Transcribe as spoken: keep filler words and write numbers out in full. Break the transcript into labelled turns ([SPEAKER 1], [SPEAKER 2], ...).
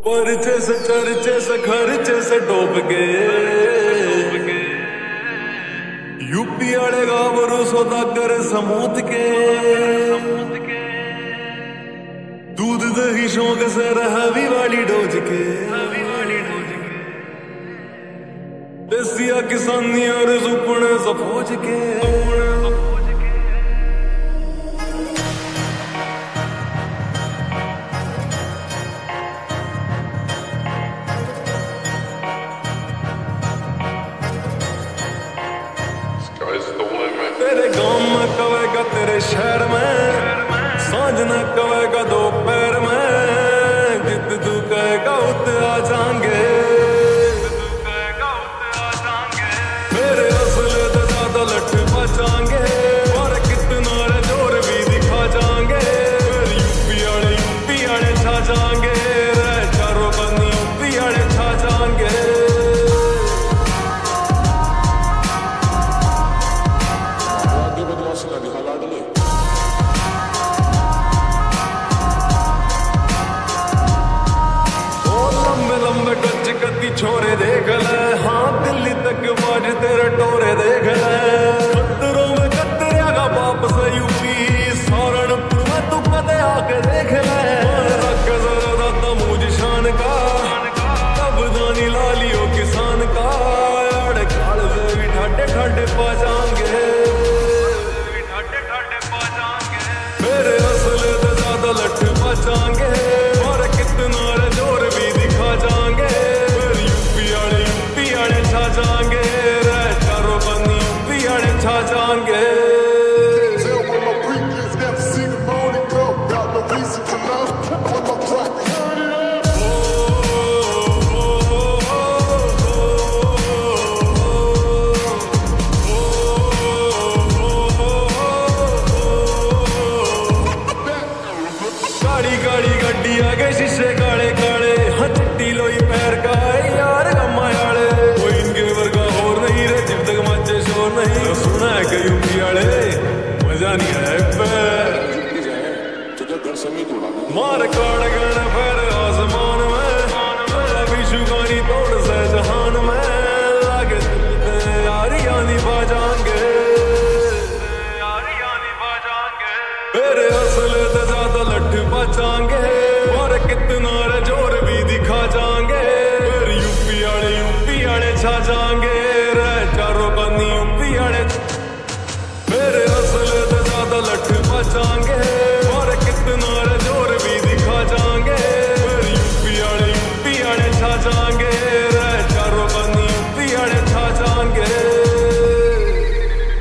[SPEAKER 1] परचे से चर्चे से खर्चे से डूब गए यूपी वाले गावरू सौदागर समूत के दूध दही शौक से रहवी वाली डोज के देसिया किसानी और सुपने सफोज के तेरे गांव में कवेगा तेरे शहर में सांझ न कवेगा दोपहर में जित तू कहेगा उत आ जाएंगे मेरे असले तो ज्यादा लठ बचाएंगे और कितना रे जोर भी दिखा जाएंगे यूपी वाले यूपी वाले छा जाएंगे चारों बंदी यूपी वाले छा जाएंगे छोरे देख ले हाँ दिल्ली तक बाज तेरे टोरे देख ले खतरों में कतरिया का बाप से यूपी सहारनपुर में तू कदे आके देख ले जरा मुझ शान का तब दानी लालियो किसान का अड़े काल से भी ठाटे ठाटे पा जाएंगे मेरे असले तो ज्यादा लठ बचाएंगे और कितना रे जोर भी दिखा जाएंगे जाएंगे चारों बंदी यूपी वाले छा जाएंगे गाड़ी गाड़ी गड्डी आगे शीशे काले काले हाँ चिट्टी लोई पैर का यार गमायाले कोई इनके वर्गा और नहीं रे जब तक मचे शोर नहीं सुना है कि यूपी वाले मजा नहीं आया मार काड़ गण फिर आसमान में अभी शुगानी तोड़ से जहान में लागे यारी यानी बाजाएंगे मेरे असले तो ज्यादा लठ बचाएंगे और कितना रे जोर भी दिखा जाएंगे यूपी वाले यूपी वाले छा जाएंगे चारों बंदी यूपी वाले मेरे असले तो ज्यादा लठ बचाएंगे और कितना रे जोर भी दिखा जाएंगे यूपी वाले यूपी वाले छा जाएंगे